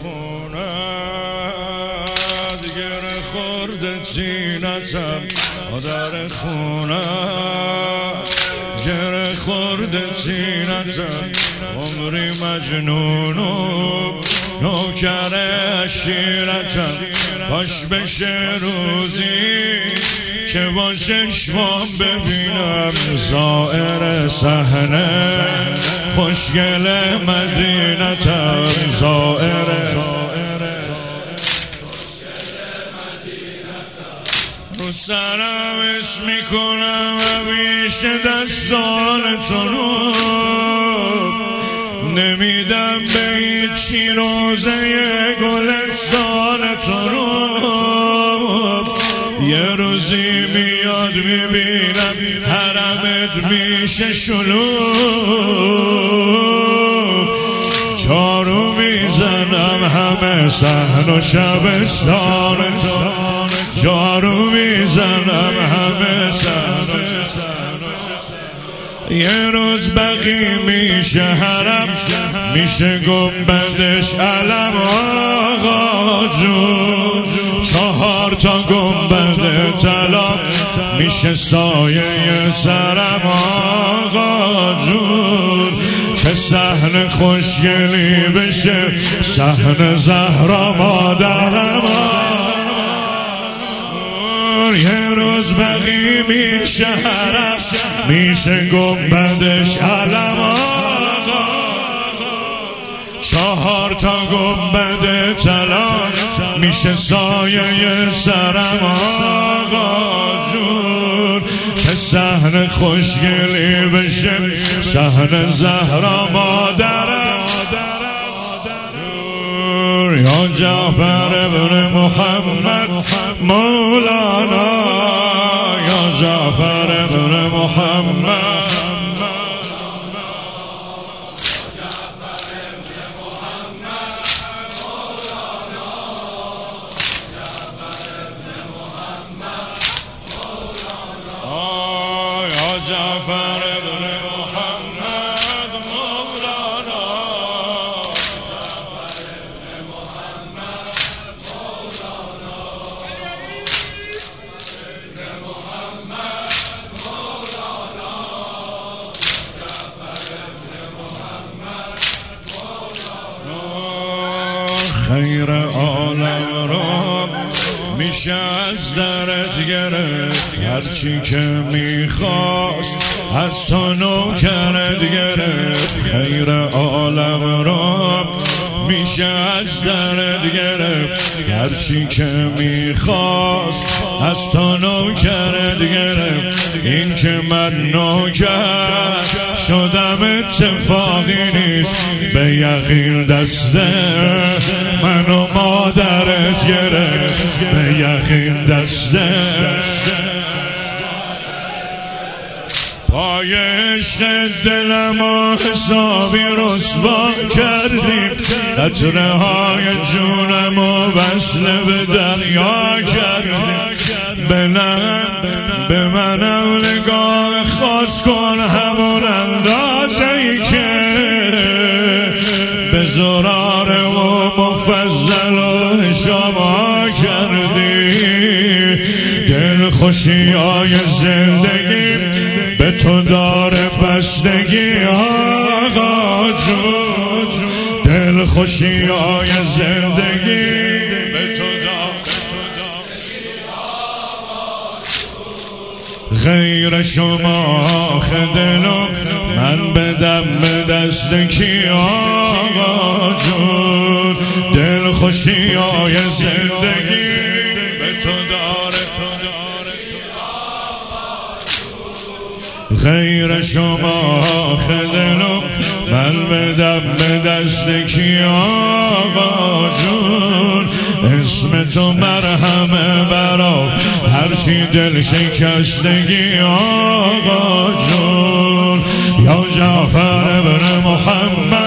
خونت گره خورده تینتم در خونت گره خورده تینتم عمری مجنون و نوکر عشیرتم کاش بشه روزی که با چشمام ببینم زائر صحنه خوشگل مدینتم زائر رو سرم اسم میکنم و بیش دستانتون رو نمیدم به هیچی روزه گلستانتون رو یه روزی میاد میبینم حرمت میشه شلوغ چارو میزنم همه صحن و شبستانتون جارو میزنم همه صحن یه روز بقی میشه حرم میشه گنبدش علم آقا جون 4 تا گنبد طلا میشه سایه سرم آقا جون چه صحن خوشگلی بشه صحن زهرا مادرم یه روز بقی میشه حرم میشه گنبدش علم آقا 4 تا گنبد طلا میشه سایه سرم آقا جون چه صحن خوشگلی بشه صحن زهرا مادرم یا جعفر ابن محمد مولانا یا جعفر ابن محمد یا جعفر ابن محمد مولانا خیر عالم را میشه از درت گرفت هرچی که میخواست از تو نوکرت گرفت خیر عالم را میشه از درت گرفت هرچی که میخواست از تو نوکرت گرفت این که من نوکر شدم اتفاقی نیست به یقین دسته منو مادرت گرفت به یقین دسته پای عشق دلمو حسابی رسوا کردیم قطره های جونمو وصل به دریا کردیم به منم نگاه خاص کن همون اندازه‌ای که به زرار و مفضل و شما کردی دل خوشی های زندگی به تو داره بستگی آقا جون دل خوشی های زندگی به تو داره غیر شما خدلم من بدم به دست کی آقا جون دل خوشی های زندگی به تو داره غیر شما خدلم من بدم به دست کی آقا جون اسم تو مرهمه برا هرچی دل شکستگی آقا جون یا جعفر ابن محمد